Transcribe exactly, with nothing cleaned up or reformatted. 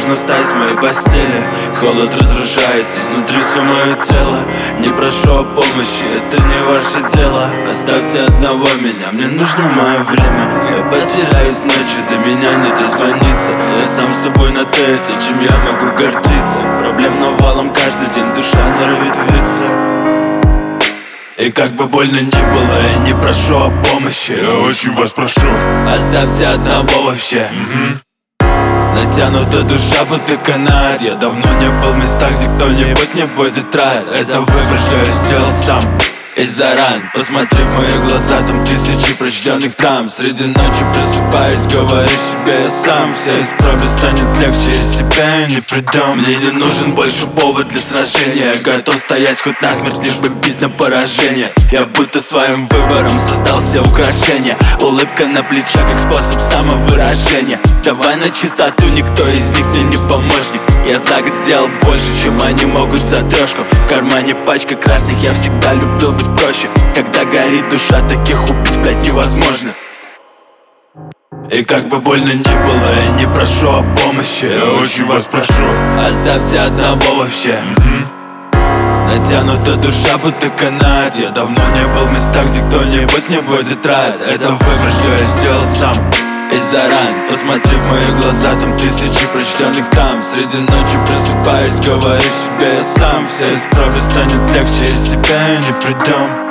нужно встать с моей постели. Холод разрушает изнутри все мое тело. Не прошу о помощи, это не ваше дело. Оставьте одного меня, мне нужно мое время. Я потеряюсь ночью, до меня не дозвониться. Я сам с собой на тете, чем я могу гордиться. Проблем навалом каждый день, душа норовит виться. И как бы больно ни было, я не прошу о помощи. Я очень вас прошу, оставьте одного вообще. угу. Натянута душа, будто канат. Я давно не был в местах, где кто-нибудь не будет рад. Это выбор, что я сделал сам из-за ран. Посмотри в мои глаза, там тысячи прочтенных драм. Среди ночи просыпаюсь, говорю себе я сам. Все из проби станет легче, из себя я не придам. Мне не нужен больше повод для сражения. Я готов стоять хоть насмерть, лишь бы бить на поражение. Я будто своим выбором создал все украшения. Улыбка на плечах, как способ самовыражения. Давай на чистоту, никто из них мне не помощник. Я за год сделал больше, чем они могут за трешку. В кармане пачка красных, я всегда любил быть проще. Когда горит душа, таких убить, блядь, невозможно. И как бы больно ни было, я не прошу о помощи. Я очень вас прошу, оставьте одного вообще. угу. Натянута душа, будто канат. Я давно не был в местах, где кто-нибудь не будет рад. Это выбор, что я сделал сам из-за ран. Посмотри в мои глаза, там тысячи прочтенных драм. Среди ночи просыпаюсь, говорю себе я сам. Все из проби станет легче, из себя я не придам.